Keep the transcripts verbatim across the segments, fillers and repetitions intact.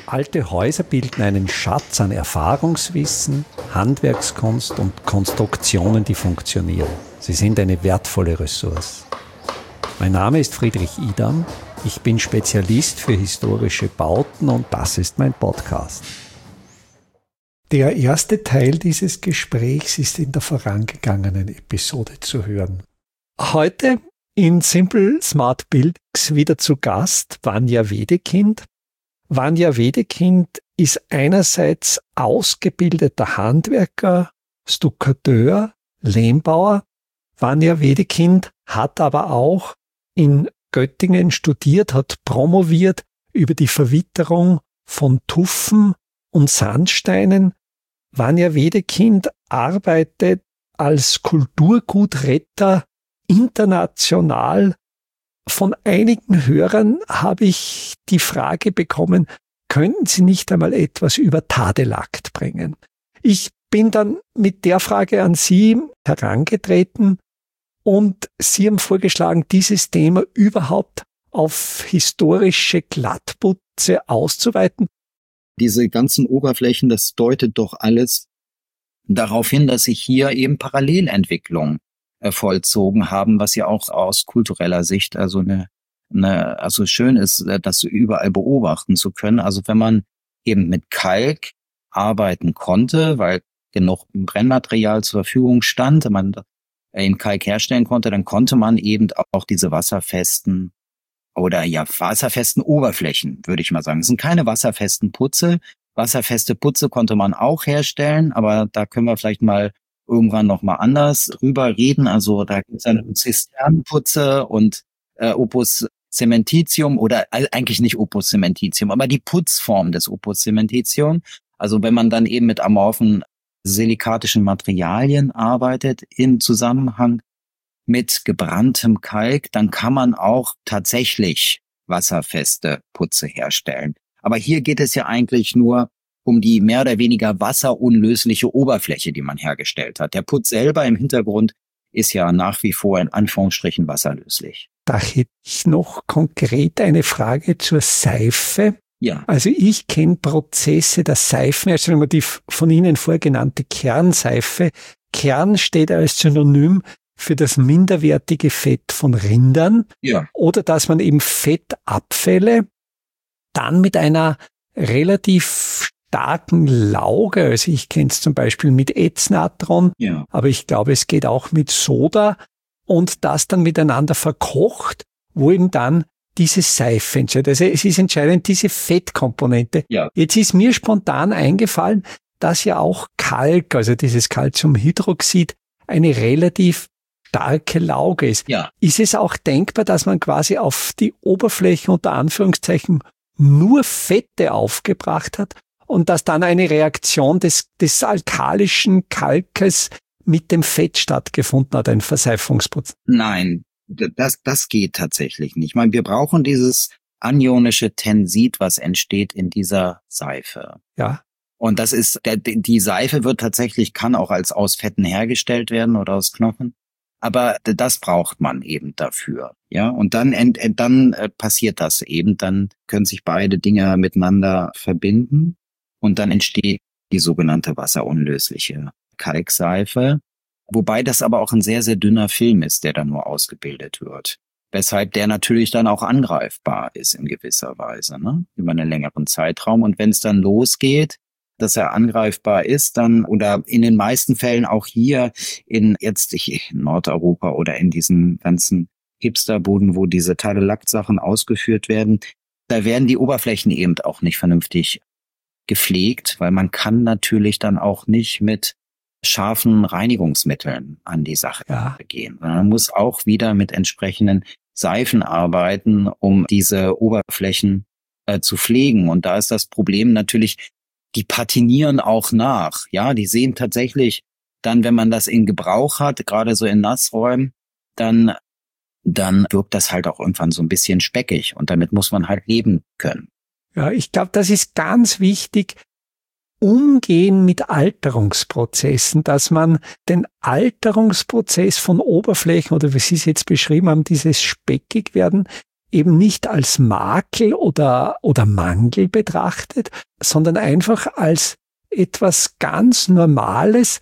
Alte Häuser bilden einen Schatz an Erfahrungswissen, Handwerkskunst und Konstruktionen, die funktionieren. Sie sind eine wertvolle Ressource. Mein Name ist Friedrich Idam. Ich bin Spezialist für historische Bauten und das ist mein Podcast. Der erste Teil dieses Gesprächs ist in der vorangegangenen Episode zu hören. Heute in Simple Smart Buildings wieder zu Gast Vanja Wedekind. Vanja Wedekind ist einerseits ausgebildeter Handwerker, Stuckateur, Lehmbauer. Vanja Wedekind hat aber auch in Göttingen studiert, hat promoviert über die Verwitterung von Tuffen und Sandsteinen. Vanja Wedekind arbeitet als Kulturgutretter international. Von einigen Hörern habe ich die Frage bekommen, könnten Sie nicht einmal etwas über Tadelakt bringen? Ich bin dann mit der Frage an Sie herangetreten und Sie haben vorgeschlagen, dieses Thema überhaupt auf historische Glattputze auszuweiten. Diese ganzen Oberflächen, das deutet doch alles darauf hin, dass sich hier eben Parallelentwicklung vollzogen haben, was ja auch aus kultureller Sicht also eine, eine also schön ist, das überall beobachten zu können. Also wenn man eben mit Kalk arbeiten konnte, weil genug Brennmaterial zur Verfügung stand, man in Kalk herstellen konnte, dann konnte man eben auch diese wasserfesten oder ja wasserfesten Oberflächen, würde ich mal sagen. Es sind keine wasserfesten Putze. Wasserfeste Putze konnte man auch herstellen, aber da können wir vielleicht mal irgendwann noch mal anders drüber reden. Also da gibt es dann Zisternenputze und äh, Opus Cementitium oder äh, eigentlich nicht Opus Cementitium, aber die Putzform des Opus Cementitium. Also wenn man dann eben mit amorphen silikatischen Materialien arbeitet im Zusammenhang mit gebranntem Kalk, dann kann man auch tatsächlich wasserfeste Putze herstellen. Aber hier geht es ja eigentlich nur um die mehr oder weniger wasserunlösliche Oberfläche, die man hergestellt hat. Der Putz selber im Hintergrund ist ja nach wie vor in Anführungsstrichen wasserlöslich. Da hätte ich noch konkret eine Frage zur Seife. Ja. Also ich kenne Prozesse der Seifenherstellung, die von Ihnen vorgenannte Kernseife. Kern steht als Synonym für das minderwertige Fett von Rindern. Ja. Oder dass man eben Fettabfälle dann mit einer relativ starken Lauge, also ich kenne es zum Beispiel mit Ätznatron, ja. aber ich glaube, es geht auch mit Soda und das dann miteinander verkocht, wo eben dann diese Seife entsteht. Also es ist entscheidend, diese Fettkomponente. Ja. Jetzt ist mir spontan eingefallen, dass ja auch Kalk, also dieses Calciumhydroxid, eine relativ starke Lauge ist. Ja. Ist es auch denkbar, dass man quasi auf die Oberfläche unter Anführungszeichen nur Fette aufgebracht hat und dass dann eine Reaktion des, des alkalischen Kalkes mit dem Fett stattgefunden hat, ein Verseifungsprozess? Nein, das, das geht tatsächlich nicht. Ich meine, wir brauchen dieses anionische Tensid, was entsteht in dieser Seife. Ja. Und das ist, der, die Seife wird tatsächlich, kann auch als aus Fetten hergestellt werden oder aus Knochen. Aber das braucht man eben dafür, ja. Und dann, ent, dann äh, passiert das eben. Dann können sich beide Dinge miteinander verbinden und dann entsteht die sogenannte wasserunlösliche Kalkseife. Wobei das aber auch ein sehr, sehr dünner Film ist, der dann nur ausgebildet wird. Weshalb der natürlich dann auch angreifbar ist in gewisser Weise, ne? Über einen längeren Zeitraum. Und wenn es dann losgeht, dass er angreifbar ist, dann oder in den meisten Fällen auch hier in jetzt in Nordeuropa oder in diesen ganzen Hipsterbuden, wo diese Tadelakt-Sachen ausgeführt werden, da werden die Oberflächen eben auch nicht vernünftig gepflegt, weil man kann natürlich dann auch nicht mit scharfen Reinigungsmitteln an die Sache ja. gehen. Man muss auch wieder mit entsprechenden Seifen arbeiten, um diese Oberflächen äh, zu pflegen. Und da ist das Problem natürlich, die patinieren auch nach. Ja, die sehen tatsächlich dann, wenn man das in Gebrauch hat, gerade so in Nassräumen, dann, dann wirkt das halt auch irgendwann so ein bisschen speckig. Und damit muss man halt leben können. Ja, ich glaube, das ist ganz wichtig. Umgehen mit Alterungsprozessen, dass man den Alterungsprozess von Oberflächen oder wie Sie es jetzt beschrieben haben, dieses speckig werden, eben nicht als Makel oder, oder Mangel betrachtet, sondern einfach als etwas ganz Normales,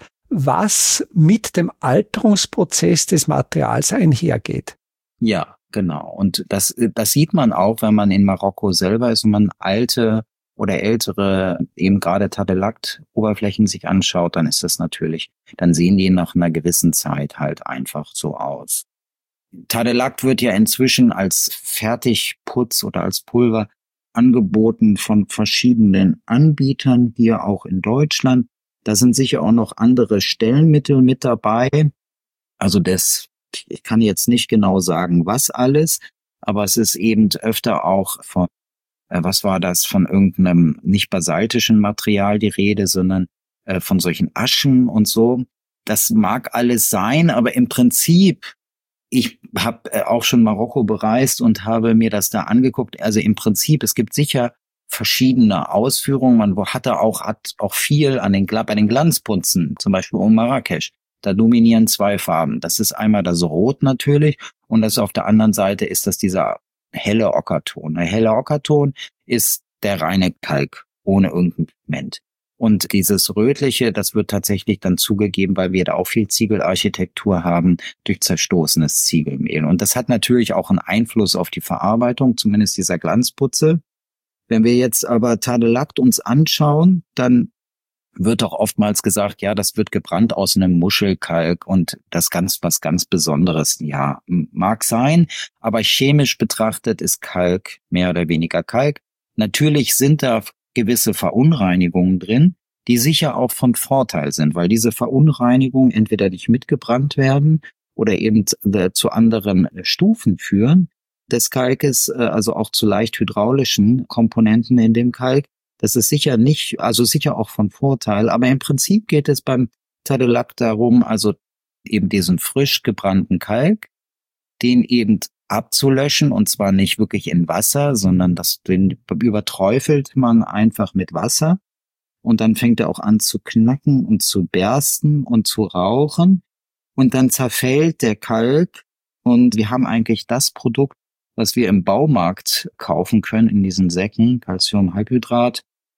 was mit dem Alterungsprozess des Materials einhergeht. Ja, genau. Und das, das sieht man auch, wenn man in Marokko selber ist und man alte oder ältere, eben gerade Tadelact-Oberflächen sich anschaut, dann ist das natürlich, dann sehen die nach einer gewissen Zeit halt einfach so aus. Tadelact wird ja inzwischen als Fertigputz oder als Pulver angeboten von verschiedenen Anbietern, hier auch in Deutschland. Da sind sicher auch noch andere Stellenmittel mit dabei. Also das, ich kann jetzt nicht genau sagen, was alles, aber es ist eben öfter auch von, äh, was war das, von irgendeinem nicht basaltischen Material die Rede, sondern äh, von solchen Aschen und so. Das mag alles sein, aber im Prinzip, ich habe auch schon Marokko bereist und habe mir das da angeguckt. Also im Prinzip, es gibt sicher verschiedene Ausführungen. Man hatte auch, hat auch viel an den, bei den Glanzputzen, zum Beispiel um Marrakesch. Da dominieren zwei Farben. Das ist einmal das Rot natürlich und das auf der anderen Seite ist das dieser helle Ockerton. Der helle Ockerton ist der reine Kalk ohne irgendein Pigment. Und dieses Rötliche, das wird tatsächlich dann zugegeben, weil wir da auch viel Ziegelarchitektur haben, durch zerstoßenes Ziegelmehl. Und das hat natürlich auch einen Einfluss auf die Verarbeitung, zumindest dieser Glanzputze. Wenn wir jetzt aber Tadelact uns anschauen, dann wird auch oftmals gesagt, ja, das wird gebrannt aus einem Muschelkalk und das ganz was ganz Besonderes. Ja, mag sein, aber chemisch betrachtet ist Kalk mehr oder weniger Kalk. Natürlich sind da gewisse Verunreinigungen drin, die sicher auch von Vorteil sind, weil diese Verunreinigungen entweder nicht mitgebrannt werden oder eben zu anderen Stufen führen des Kalkes, also auch zu leicht hydraulischen Komponenten in dem Kalk. Das ist sicher nicht, also sicher auch von Vorteil, aber im Prinzip geht es beim Tadelact darum, also eben diesen frisch gebrannten Kalk, den eben abzulöschen und zwar nicht wirklich in Wasser, sondern das, den überträufelt man einfach mit Wasser und dann fängt er auch an zu knacken und zu bersten und zu rauchen und dann zerfällt der Kalk und wir haben eigentlich das Produkt, was wir im Baumarkt kaufen können in diesen Säcken, Calciumhydrat.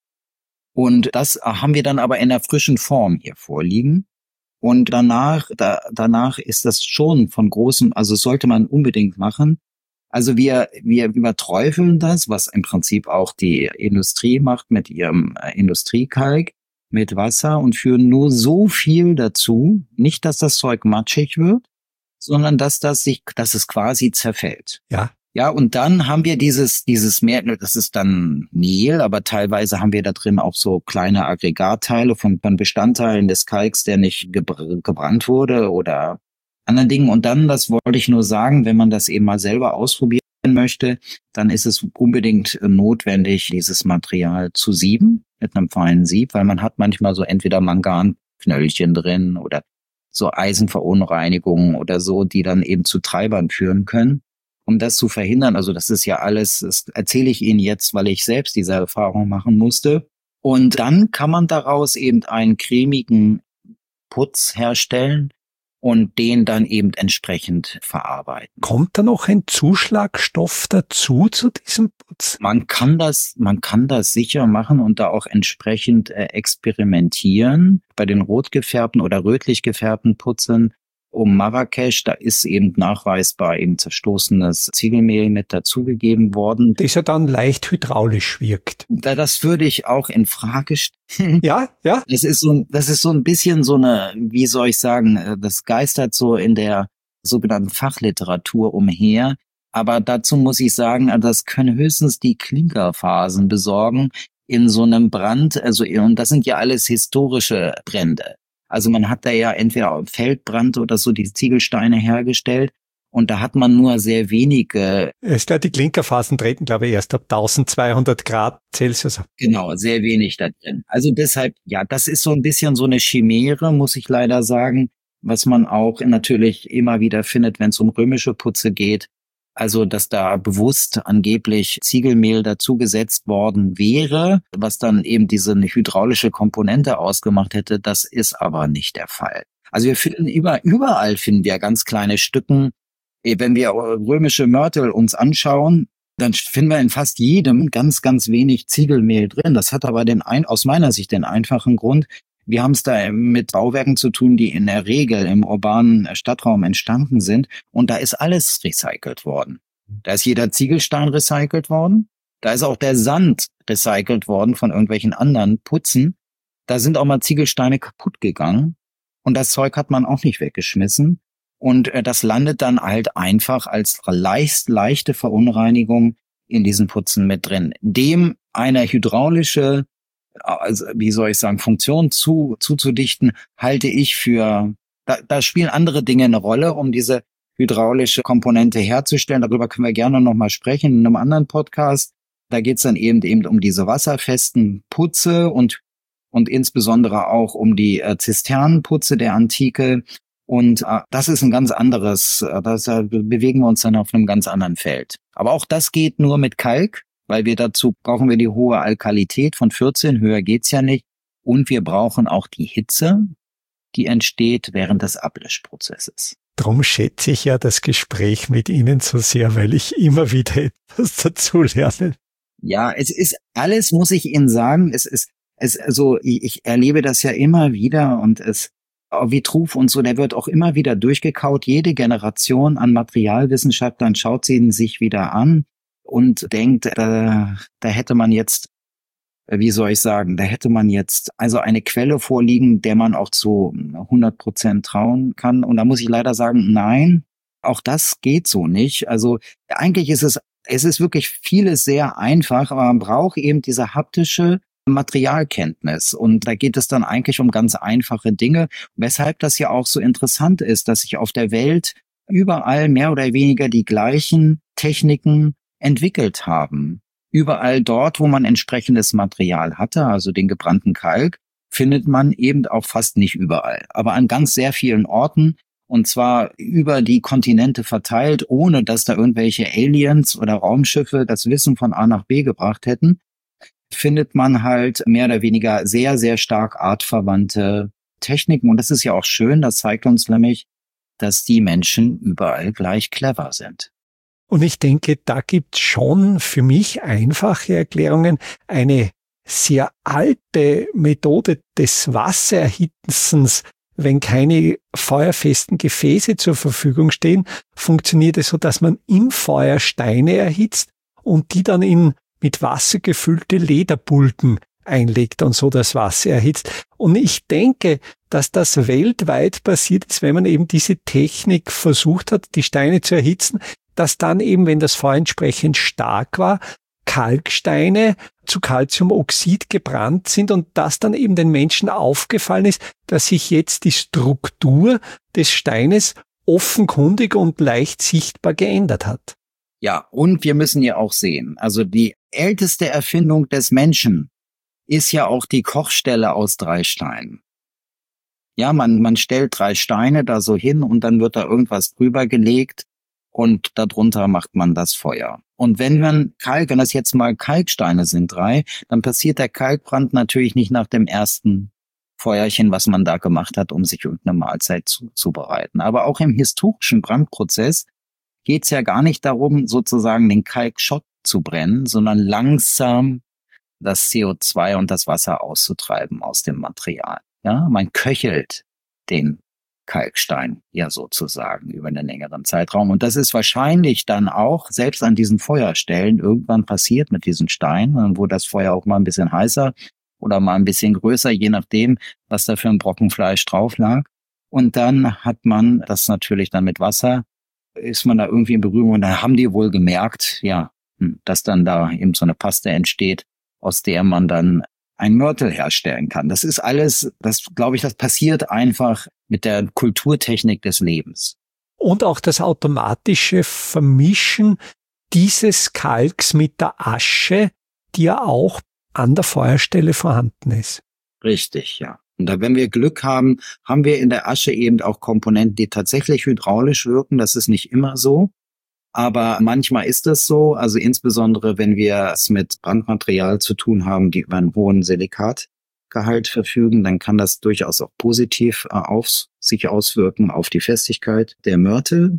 Und das haben wir dann aber in der frischen Form hier vorliegen. Und danach, da, danach ist das schon von großem, also sollte man unbedingt machen. Also wir, wir überträufeln das, was im Prinzip auch die Industrie macht mit ihrem Industriekalk, mit Wasser und führen nur so viel dazu, nicht, dass das Zeug matschig wird, sondern dass das sich, dass es quasi zerfällt. Ja. Ja, und dann haben wir dieses, dieses Mehl, das ist dann Mehl, aber teilweise haben wir da drin auch so kleine Aggregatteile von, von Bestandteilen des Kalks, der nicht gebr- gebrannt wurde oder anderen Dingen. Und dann, das wollte ich nur sagen, wenn man das eben mal selber ausprobieren möchte, dann ist es unbedingt notwendig, dieses Material zu sieben mit einem feinen Sieb, weil man hat manchmal so entweder Manganknöllchen drin oder so Eisenverunreinigungen oder so, die dann eben zu Treibern führen können. Um das zu verhindern, also das ist ja alles, das erzähle ich Ihnen jetzt, weil ich selbst diese Erfahrung machen musste. Und dann kann man daraus eben einen cremigen Putz herstellen und den dann eben entsprechend verarbeiten. Kommt da noch ein Zuschlagstoff dazu zu diesem Putz? Man kann das, man kann das sicher machen und da auch entsprechend äh, experimentieren. Bei den rot gefärbten oder rötlich gefärbten Putzen um Marrakesch, da ist eben nachweisbar eben zerstoßenes Ziegelmehl mit dazugegeben worden. Das ja dann leicht hydraulisch wirkt. Da, das würde ich auch in Frage stellen. Ja, ja. Das ist so, das ist so ein bisschen so eine, wie soll ich sagen, das geistert so in der sogenannten Fachliteratur umher. Aber dazu muss ich sagen, das können höchstens die Klinkerphasen besorgen in so einem Brand. Also, und das sind ja alles historische Brände. Also man hat da ja entweder Feldbrand oder so die Ziegelsteine hergestellt und da hat man nur sehr wenige. Ist ja, die Klinkerphasen treten, glaube ich, erst ab zwölfhundert Grad Celsius. Genau, sehr wenig da drin. Also deshalb, ja, das ist so ein bisschen so eine Chimäre, muss ich leider sagen, was man auch natürlich immer wieder findet, wenn es um römische Putze geht. Also, dass da bewusst angeblich Ziegelmehl dazugesetzt worden wäre, was dann eben diese hydraulische Komponente ausgemacht hätte, das ist aber nicht der Fall. Also wir finden über, überall finden wir ganz kleine Stücken Wenn wir römische Mörtel uns anschauen, dann finden wir in fast jedem ganz, ganz wenig Ziegelmehl drin. Das hat aber den ein, aus meiner Sicht den einfachen Grund, wir haben es da mit Bauwerken zu tun, die in der Regel im urbanen Stadtraum entstanden sind. Und da ist alles recycelt worden. Da ist jeder Ziegelstein recycelt worden. Da ist auch der Sand recycelt worden von irgendwelchen anderen Putzen. Da sind auch mal Ziegelsteine kaputt gegangen. Und das Zeug hat man auch nicht weggeschmissen. Und das landet dann halt einfach als leicht, leichte Verunreinigung in diesen Putzen mit drin. Dem eine hydraulische, also wie soll ich sagen, Funktion zu, zuzudichten, halte ich für, da, da spielen andere Dinge eine Rolle, um diese hydraulische Komponente herzustellen. Darüber können wir gerne nochmal sprechen in einem anderen Podcast. Da geht's dann eben eben um diese wasserfesten Putze und und insbesondere auch um die äh, Zisternenputze der Antike. Und äh, das ist ein ganz anderes, äh, das äh, bewegen wir uns dann auf einem ganz anderen Feld. Aber auch das geht nur mit Kalk, weil wir dazu brauchen wir die hohe Alkalität von vierzehn, höher geht's ja nicht. Und wir brauchen auch die Hitze, die entsteht während des Ablöschprozesses. Drum schätze ich ja das Gespräch mit Ihnen so sehr, weil ich immer wieder etwas dazu lerne. Ja, es ist alles, muss ich Ihnen sagen, es ist, es, also ich, ich erlebe das ja immer wieder und es, Vitruv und so, der wird auch immer wieder durchgekaut. Jede Generation an Materialwissenschaftlern schaut sie ihn sich wieder an und denkt, äh, da hätte man jetzt, wie soll ich sagen, da hätte man jetzt also eine Quelle vorliegen, der man auch zu hundert Prozent trauen kann. Und da muss ich leider sagen, nein, auch das geht so nicht. Also eigentlich ist es, es ist wirklich vieles sehr einfach, aber man braucht eben diese haptische Materialkenntnis. Und da geht es dann eigentlich um ganz einfache Dinge, weshalb das ja auch so interessant ist, dass sich auf der Welt überall mehr oder weniger die gleichen Techniken entwickelt haben. Überall dort, wo man entsprechendes Material hatte, also den gebrannten Kalk, findet man eben auch fast nicht überall, aber an ganz sehr vielen Orten, und zwar über die Kontinente verteilt, ohne dass da irgendwelche Aliens oder Raumschiffe das Wissen von A nach B gebracht hätten, findet man halt mehr oder weniger sehr, sehr stark artverwandte Techniken. Und das ist ja auch schön, das zeigt uns nämlich, dass die Menschen überall gleich clever sind. Und ich denke, da gibt's schon für mich einfache Erklärungen. Eine sehr alte Methode des Wassererhitzens, wenn keine feuerfesten Gefäße zur Verfügung stehen, funktioniert es so, dass man im Feuer Steine erhitzt und die dann in mit Wasser gefüllte Lederbulden einlegt und so das Wasser erhitzt. Und ich denke, dass das weltweit passiert ist, wenn man eben diese Technik versucht hat, die Steine zu erhitzen, dass dann eben, wenn das Feuer entsprechend stark war, Kalksteine zu Calciumoxid gebrannt sind und dass dann eben den Menschen aufgefallen ist, dass sich jetzt die Struktur des Steines offenkundig und leicht sichtbar geändert hat. Ja, und wir müssen ja auch sehen, also die älteste Erfindung des Menschen ist ja auch die Kochstelle aus drei Steinen. Ja, man, man stellt drei Steine da so hin und dann wird da irgendwas drüber gelegt und darunter macht man das Feuer. Und wenn man Kalk, wenn das jetzt mal Kalksteine sind, drei, dann passiert der Kalkbrand natürlich nicht nach dem ersten Feuerchen, was man da gemacht hat, um sich irgendeine Mahlzeit zuzubereiten. Aber auch im historischen Brandprozess geht es ja gar nicht darum, sozusagen den Kalkschott zu brennen, sondern langsam das C O zwei und das Wasser auszutreiben aus dem Material. Ja, man köchelt den Kalkstein ja sozusagen über einen längeren Zeitraum. Und das ist wahrscheinlich dann auch selbst an diesen Feuerstellen irgendwann passiert mit diesen Steinen, wo das Feuer auch mal ein bisschen heißer oder mal ein bisschen größer, je nachdem, was da für ein Brocken Fleisch drauf lag. Und dann hat man das natürlich dann mit Wasser, ist man da irgendwie in Berührung und dann haben die wohl gemerkt, ja, dass dann da eben so eine Paste entsteht, aus der man dann ein Mörtel herstellen kann. Das ist alles, das glaube ich, das passiert einfach mit der Kulturtechnik des Lebens. Und auch das automatische Vermischen dieses Kalks mit der Asche, die ja auch an der Feuerstelle vorhanden ist. Richtig, ja. Und da, wenn wir Glück haben, haben wir in der Asche eben auch Komponenten, die tatsächlich hydraulisch wirken. Das ist nicht immer so. Aber manchmal ist es so, also insbesondere wenn wir es mit Brandmaterial zu tun haben, die über einen hohen Silikatgehalt verfügen, dann kann das durchaus auch positiv äh, auf sich auswirken auf die Festigkeit der Mörtel.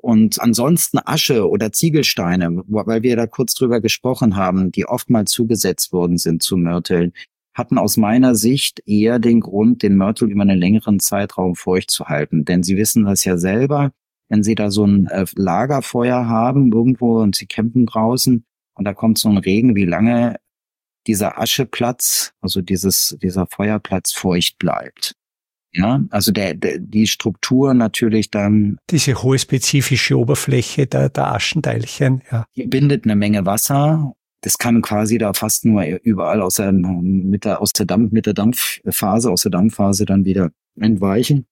Und ansonsten Asche oder Ziegelsteine, weil wir da kurz drüber gesprochen haben, die oftmals zugesetzt worden sind zu Mörteln, hatten aus meiner Sicht eher den Grund, den Mörtel über einen längeren Zeitraum feucht zu halten. Denn Sie wissen das ja selber, wenn Sie da so ein äh, Lagerfeuer haben irgendwo und Sie campen draußen und da kommt so ein Regen, wie lange dieser Ascheplatz, also dieses dieser Feuerplatz feucht bleibt. Ja, also der, der die Struktur natürlich dann. Diese hohe spezifische Oberfläche der, der Aschenteilchen, ja. Die bindet eine Menge Wasser. Das kann quasi da fast nur überall aus der, mit der, aus der Dampf, mit der Dampfphase, aus der Dampfphase dann wieder entweichen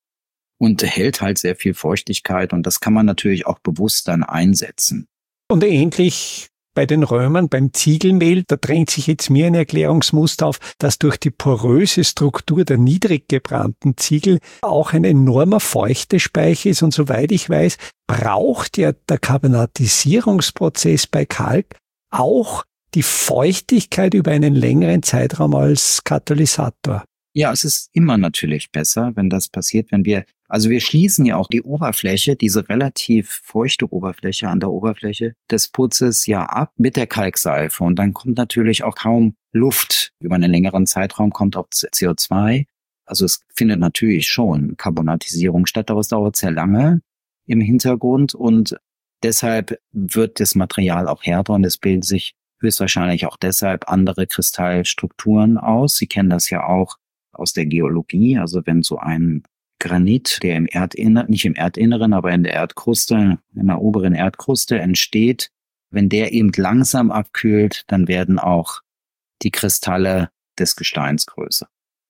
und hält halt sehr viel Feuchtigkeit und das kann man natürlich auch bewusst dann einsetzen. Und ähnlich bei den Römern, beim Ziegelmehl, da drängt sich jetzt mir ein Erklärungsmuster auf, dass durch die poröse Struktur der niedrig gebrannten Ziegel auch ein enormer Feuchtespeicher ist und soweit ich weiß, braucht ja der Karbonatisierungsprozess bei Kalk auch die Feuchtigkeit über einen längeren Zeitraum als Katalysator. Ja, es ist immer natürlich besser, wenn das passiert, wenn wir, also wir schließen ja auch die Oberfläche, diese relativ feuchte Oberfläche an der Oberfläche des Putzes ja ab mit der Kalkseife und dann kommt natürlich auch kaum Luft. Über einen längeren Zeitraum kommt auch C O zwei. Also es findet natürlich schon Karbonatisierung statt, aber es dauert sehr lange im Hintergrund und deshalb wird das Material auch härter und es bilden sich höchstwahrscheinlich auch deshalb andere Kristallstrukturen aus. Sie kennen das ja auch aus der Geologie, also wenn so ein Granit, der im Erdinneren, nicht im Erdinneren, aber in der Erdkruste, in der oberen Erdkruste entsteht, wenn der eben langsam abkühlt, dann werden auch die Kristalle des Gesteins größer.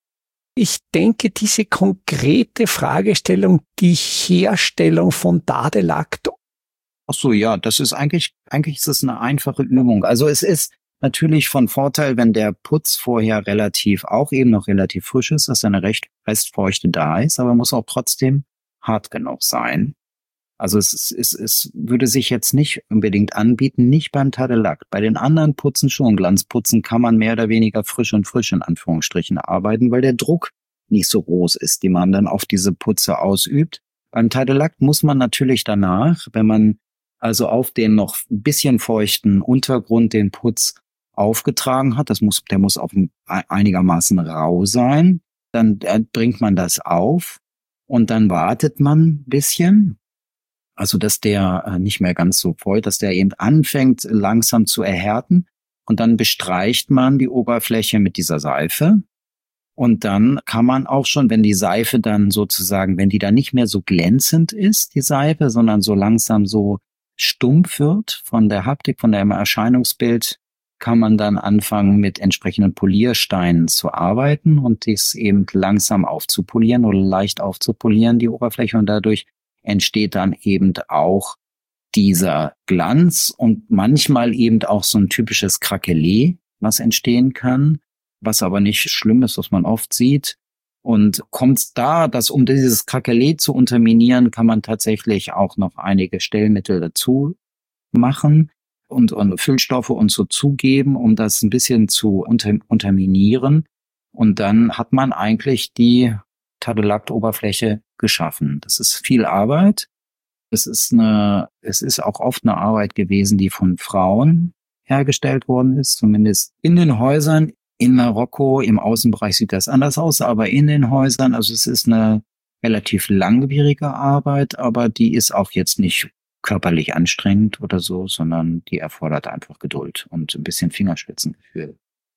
Ich denke, diese konkrete Fragestellung, die Herstellung von Dadelakt. Ach so, ja, das ist eigentlich, eigentlich ist es eine einfache Übung. Also es ist natürlich von Vorteil, wenn der Putz vorher relativ, auch eben noch relativ frisch ist, dass eine recht Restfeuchte da ist, aber muss auch trotzdem hart genug sein. Also es, es, es, es würde sich jetzt nicht unbedingt anbieten, nicht beim Tadelakt. Bei den anderen Putzen schon, Glanzputzen kann man mehr oder weniger frisch und frisch in Anführungsstrichen arbeiten, weil der Druck nicht so groß ist, den man dann auf diese Putze ausübt. Beim Tadelakt muss man natürlich danach, wenn man also auf den noch ein bisschen feuchten Untergrund den Putz aufgetragen hat, das muss, der muss auch einigermaßen rau sein, dann bringt man das auf und dann wartet man ein bisschen, also dass der nicht mehr ganz so feucht, dass der eben anfängt langsam zu erhärten und dann bestreicht man die Oberfläche mit dieser Seife und dann kann man auch schon, wenn die Seife dann sozusagen, wenn die dann nicht mehr so glänzend ist, die Seife, sondern so langsam so stumpf wird von der Haptik, von dem Erscheinungsbild, kann man dann anfangen, mit entsprechenden Poliersteinen zu arbeiten und dies eben langsam aufzupolieren oder leicht aufzupolieren, die Oberfläche. Und dadurch entsteht dann eben auch dieser Glanz und manchmal eben auch so ein typisches Krakelé, was entstehen kann, was aber nicht schlimm ist, was man oft sieht. Und kommt da, dass um dieses Krakelé zu unterminieren, kann man tatsächlich auch noch einige Stellmittel dazu machen und, und Füllstoffe und so zugeben, um das ein bisschen zu unter, unterminieren. Und dann hat man eigentlich die Tadellakt-Oberfläche geschaffen. Das ist viel Arbeit. Es ist eine, es ist auch oft eine Arbeit gewesen, die von Frauen hergestellt worden ist, zumindest in den Häusern. In Marokko, im Außenbereich sieht das anders aus, aber in den Häusern, also es ist eine relativ langwierige Arbeit, aber die ist auch jetzt nicht körperlich anstrengend oder so, sondern die erfordert einfach Geduld und ein bisschen Fingerspitzengefühl.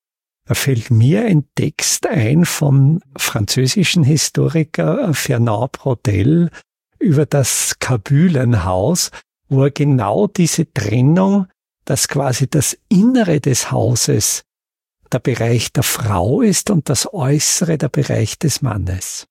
Da fällt mir ein Text ein vom französischen Historiker Fernand Braudel über das Kabülenhaus, wo er genau diese Trennung, dass quasi das Innere des Hauses der Bereich der Frau ist und das Äußere der Bereich des Mannes.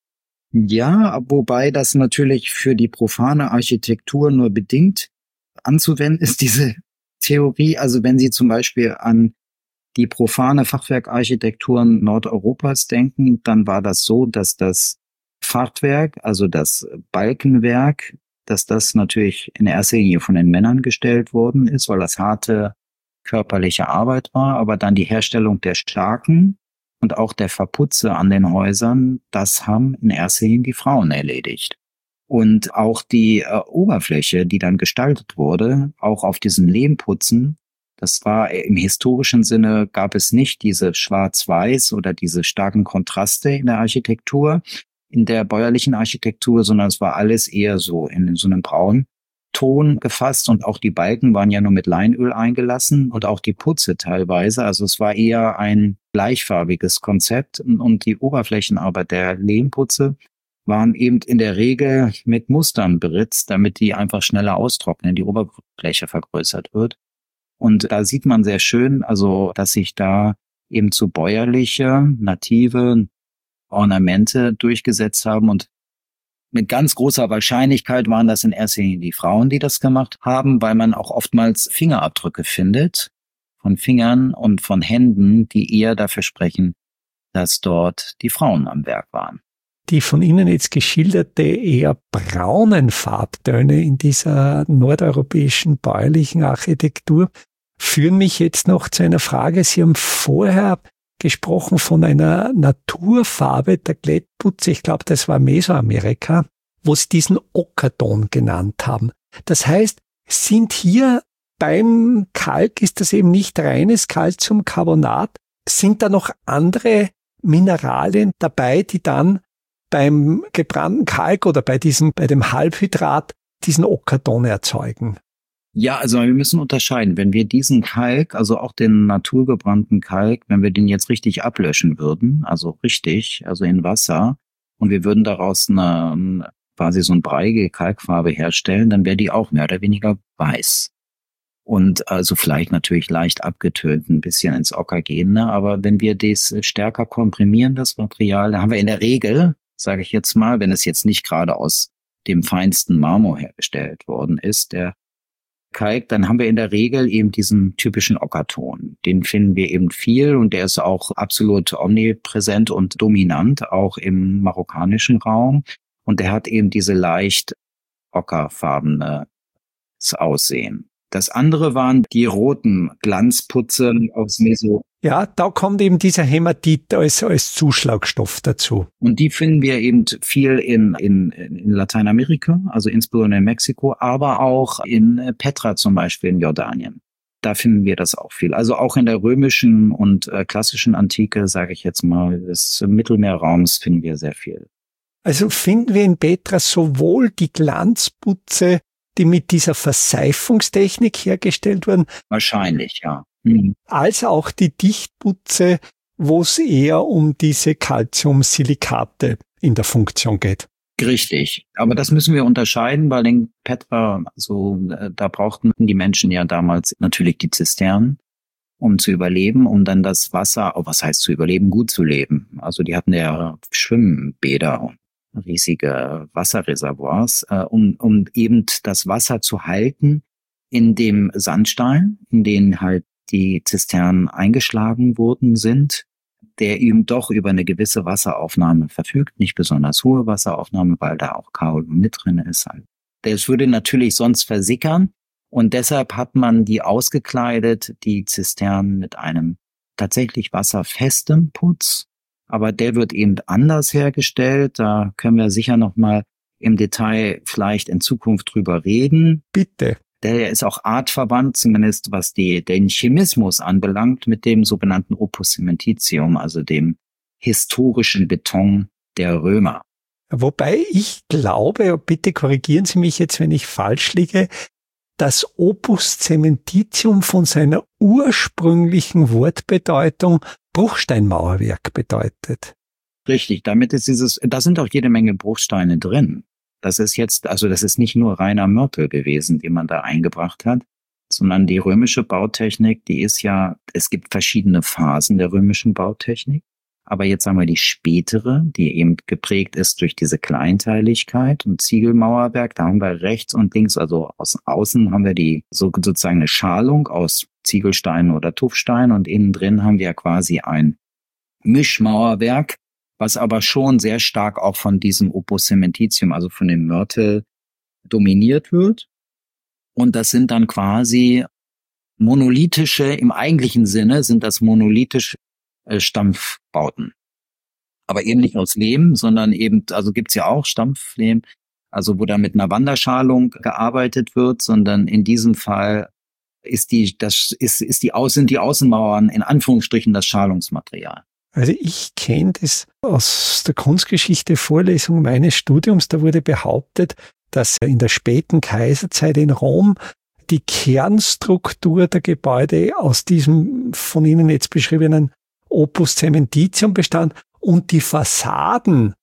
Ja, wobei das natürlich für die profane Architektur nur bedingt anzuwenden ist, diese Theorie. Also wenn Sie zum Beispiel an die profane Fachwerkarchitekturen Nordeuropas denken, dann war das so, dass das Fachwerk, also das Balkenwerk, dass das natürlich in erster Linie von den Männern gestellt worden ist, weil das harte körperliche Arbeit war, aber dann die Herstellung der Starken und auch der Verputze an den Häusern, das haben in erster Linie die Frauen erledigt. Und auch die äh, Oberfläche, die dann gestaltet wurde, auch auf diesen Lehmputzen, das war im historischen Sinne, gab es nicht diese Schwarz-Weiß oder diese starken Kontraste in der Architektur, in der bäuerlichen Architektur, sondern es war alles eher so in so einem Braunton gefasst und auch die Balken waren ja nur mit Leinöl eingelassen und auch die Putze teilweise. Also es war eher ein gleichfarbiges Konzept und die Oberflächenarbeit der Lehmputze waren eben in der Regel mit Mustern beritzt, damit die einfach schneller austrocknen, die Oberfläche vergrößert wird. Und da sieht man sehr schön, also dass sich da eben zu bäuerliche, native Ornamente durchgesetzt haben. Und mit ganz großer Wahrscheinlichkeit waren das in erster Linie die Frauen, die das gemacht haben, weil man auch oftmals Fingerabdrücke findet von Fingern und von Händen, die eher dafür sprechen, dass dort die Frauen am Werk waren. Die von Ihnen jetzt geschilderte eher braunen Farbtöne in dieser nordeuropäischen bäuerlichen Architektur führen mich jetzt noch zu einer Frage. Sie haben vorher gesprochen von einer Naturfarbe der Glättputze, ich glaube, das war Mesoamerika, wo Sie diesen Ockerton genannt haben. Das heißt, sind hier beim Kalk, ist das eben nicht reines Calciumcarbonat, sind da noch andere Mineralien dabei, die dann beim gebrannten Kalk oder bei diesem, bei dem Halbhydrat diesen Ockerton erzeugen? Ja, also wir müssen unterscheiden. Wenn wir diesen Kalk, also auch den naturgebrannten Kalk, wenn wir den jetzt richtig ablöschen würden, also richtig, also in Wasser, und wir würden daraus eine, quasi so eine breiige Kalkfarbe herstellen, dann wäre die auch mehr oder weniger weiß. Und also vielleicht natürlich leicht abgetönt, ein bisschen ins Ocker gehen, ne? Aber wenn wir das stärker komprimieren, das Material, dann haben wir in der Regel, sage ich jetzt mal, wenn es jetzt nicht gerade aus dem feinsten Marmor hergestellt worden ist, der Kalk, dann haben wir in der Regel eben diesen typischen Ockerton. Den finden wir eben viel und der ist auch absolut omnipräsent und dominant, auch im marokkanischen Raum. Und der hat eben diese leicht ockerfarbene Aussehen. Das andere waren die roten Glanzputze aus Meso. Ja, da kommt eben dieser Hämatit als, als Zuschlagstoff dazu. Und die finden wir eben viel in, in, in Lateinamerika, also insbesondere in Mexiko, aber auch in Petra zum Beispiel in Jordanien. Da finden wir das auch viel. Also auch in der römischen und äh, klassischen Antike, sage ich jetzt mal, des Mittelmeerraums finden wir sehr viel. Also finden wir in Petra sowohl die Glanzputze, die mit dieser Verseifungstechnik hergestellt wurden. Wahrscheinlich, ja. Mhm. Als auch die Dichtputze, wo es eher um diese Calciumsilikate in der Funktion geht. Richtig. Aber das müssen wir unterscheiden, weil in Petra, so, da brauchten die Menschen ja damals natürlich die Zisternen, um zu überleben, um dann das Wasser, oh, was heißt zu überleben, gut zu leben. Also die hatten ja Schwimmbäder, riesige Wasserreservoirs, äh, um, um eben das Wasser zu halten in dem Sandstein, in den halt die Zisternen eingeschlagen worden sind, der eben doch über eine gewisse Wasseraufnahme verfügt, nicht besonders hohe Wasseraufnahme, weil da auch Kaolin mit drin ist. Das würde natürlich sonst versickern und deshalb hat man die ausgekleidet, die Zisternen mit einem tatsächlich wasserfestem Putz. Aber der wird eben anders hergestellt. Da können wir sicher noch mal im Detail vielleicht in Zukunft drüber reden. Bitte. Der ist auch artverwandt, zumindest was die, den Chemismus anbelangt, mit dem sogenannten Opus caementitium, also dem historischen Beton der Römer. Wobei ich glaube, bitte korrigieren Sie mich jetzt, wenn ich falsch liege, dass Opus caementitium von seiner ursprünglichen Wortbedeutung Bruchsteinmauerwerk bedeutet. Richtig, damit ist dieses, da sind auch jede Menge Bruchsteine drin. Das ist jetzt, also das ist nicht nur reiner Mörtel gewesen, den man da eingebracht hat, sondern die römische Bautechnik, die ist ja, es gibt verschiedene Phasen der römischen Bautechnik. Aber jetzt sagen wir die spätere, die eben geprägt ist durch diese Kleinteiligkeit und Ziegelmauerwerk. Da haben wir rechts und links, also aus außen haben wir die so, sozusagen eine Schalung aus Ziegelsteinen oder Tuffstein und innen drin haben wir quasi ein Mischmauerwerk, was aber schon sehr stark auch von diesem Opus caementitium, also von dem Mörtel, dominiert wird. Und das sind dann quasi monolithische, im eigentlichen Sinne sind das monolithische äh, Stampfbauten. Aber eben nicht aus Lehm, sondern eben, also gibt's ja auch Stampflehm, also wo dann mit einer Wanderschalung gearbeitet wird, sondern in diesem Fall ist die, das ist, ist die Außen, die Außenmauern in Anführungsstrichen das Schalungsmaterial. Also ich kenne das aus der Kunstgeschichte Vorlesung meines Studiums, da wurde behauptet, dass in der späten Kaiserzeit in Rom die Kernstruktur der Gebäude aus diesem von Ihnen jetzt beschriebenen Opus Caementitium bestand und die Fassaden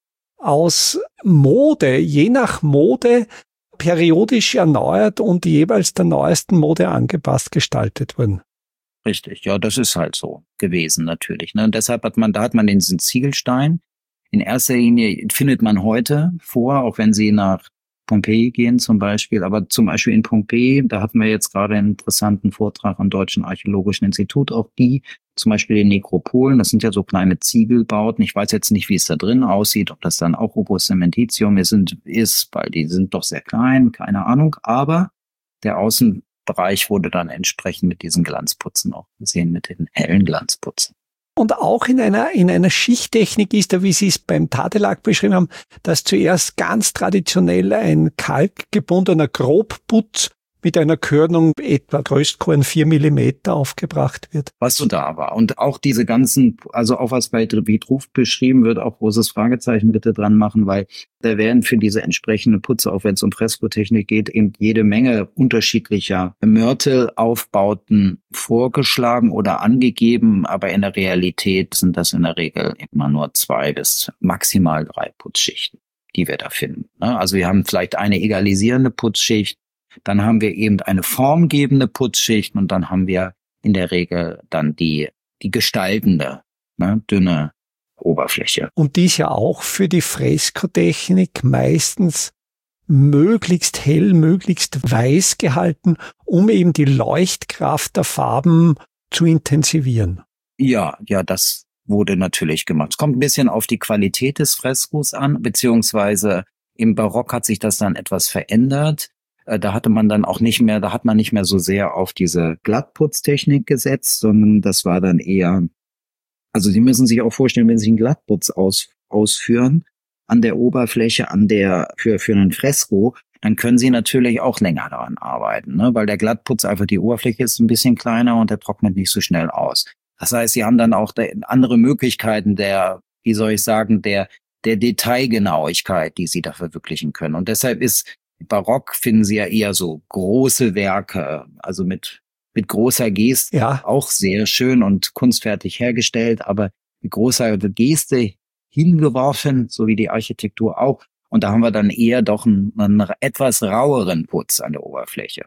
aus Mode, je nach Mode, periodisch erneuert und jeweils der neuesten Mode angepasst gestaltet wurden. Richtig, ja, das ist halt so gewesen natürlich. Ne? Und deshalb hat man, da hat man diesen Ziegelstein. In erster Linie findet man heute vor, auch wenn Sie nach Pompeji gehen zum Beispiel, aber zum Beispiel in Pompeji, da hatten wir jetzt gerade einen interessanten Vortrag am Deutschen Archäologischen Institut, auch die, zum Beispiel die Nekropolen, das sind ja so kleine Ziegelbauten. Ich weiß jetzt nicht, wie es da drin aussieht, ob das dann auch Opus Caementitium ist, ist, weil die sind doch sehr klein, keine Ahnung, aber der Außenbereich wurde dann entsprechend mit diesen Glanzputzen auch gesehen, mit den hellen Glanzputzen. Und auch in einer, in einer Schichttechnik ist da, wie Sie es beim Tadelakt beschrieben haben, dass zuerst ganz traditionell ein kalkgebundener Grobputz mit einer Körnung etwa Größtkorn vier Millimeter aufgebracht wird. Was so da war. Und auch diese ganzen, also auch was bei Vitruv beschrieben wird, auch großes Fragezeichen bitte dran machen, weil da werden für diese entsprechende Putze, auch wenn es um Freskotechnik geht, eben jede Menge unterschiedlicher Mörtelaufbauten vorgeschlagen oder angegeben, aber in der Realität sind das in der Regel immer nur zwei bis maximal drei Putzschichten, die wir da finden. Also wir haben vielleicht eine egalisierende Putzschicht, dann haben wir eben eine formgebende Putzschicht und dann haben wir in der Regel dann die die gestaltende, ne, dünne Oberfläche. Und die ist ja auch für die Freskotechnik meistens möglichst hell, möglichst weiß gehalten, um eben die Leuchtkraft der Farben zu intensivieren. Ja, ja, das wurde natürlich gemacht. Es kommt ein bisschen auf die Qualität des Freskos an, beziehungsweise im Barock hat sich das dann etwas verändert. Da hatte man dann auch nicht mehr, da hat man nicht mehr so sehr auf diese Glattputztechnik gesetzt, sondern das war dann eher, also Sie müssen sich auch vorstellen, wenn Sie einen Glattputz aus, ausführen an der Oberfläche, an der, für, für einen Fresko, dann können Sie natürlich auch länger daran arbeiten, ne? Weil der Glattputz einfach, die Oberfläche ist ein bisschen kleiner und der trocknet nicht so schnell aus. Das heißt, Sie haben dann auch andere Möglichkeiten der, wie soll ich sagen, der, der Detailgenauigkeit, die Sie da verwirklichen können. Und deshalb ist Barock finden Sie ja eher so große Werke, also mit mit großer Geste, ja, auch sehr schön und kunstfertig hergestellt, aber mit großer Geste hingeworfen, so wie die Architektur auch. Und da haben wir dann eher doch einen, einen etwas raueren Putz an der Oberfläche.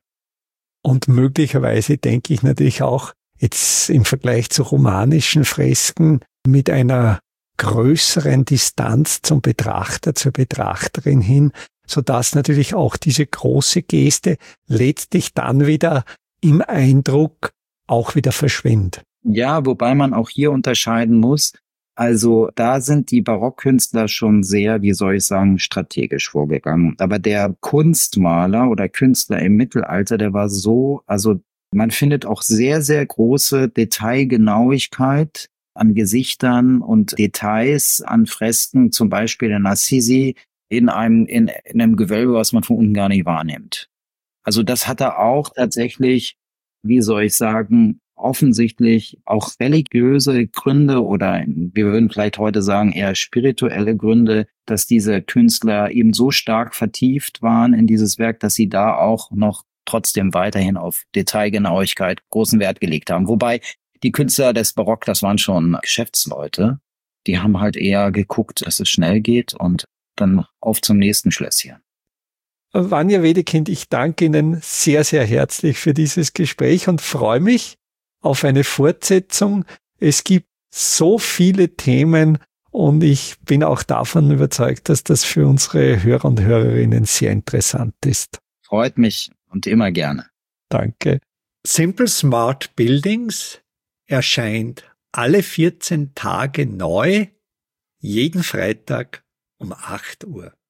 Und möglicherweise denke ich natürlich auch jetzt im Vergleich zu romanischen Fresken mit einer größeren Distanz zum Betrachter, zur Betrachterin hin, sodass natürlich auch diese große Geste letztlich dann wieder im Eindruck auch wieder verschwindet. Ja, wobei man auch hier unterscheiden muss, also da sind die Barockkünstler schon sehr, wie soll ich sagen, strategisch vorgegangen. Aber der Kunstmaler oder Künstler im Mittelalter, der war so, also man findet auch sehr, sehr große Detailgenauigkeit an Gesichtern und Details an Fresken, zum Beispiel der Assisi, in einem, in, in einem Gewölbe, was man von unten gar nicht wahrnimmt. Also das hat er auch tatsächlich, wie soll ich sagen, offensichtlich auch religiöse Gründe oder wir würden vielleicht heute sagen eher spirituelle Gründe, dass diese Künstler eben so stark vertieft waren in dieses Werk, dass sie da auch noch trotzdem weiterhin auf Detailgenauigkeit großen Wert gelegt haben. Wobei die Künstler des Barock, das waren schon Geschäftsleute, die haben halt eher geguckt, dass es schnell geht und dann auf zum nächsten Schlösschen. Vanja Wedekind, ich danke Ihnen sehr, sehr herzlich für dieses Gespräch und freue mich auf eine Fortsetzung. Es gibt so viele Themen und ich bin auch davon überzeugt, dass das für unsere Hörer und Hörerinnen sehr interessant ist. Freut mich und immer gerne. Danke. Simple Smart Buildings erscheint alle vierzehn Tage neu, jeden Freitag um acht Uhr.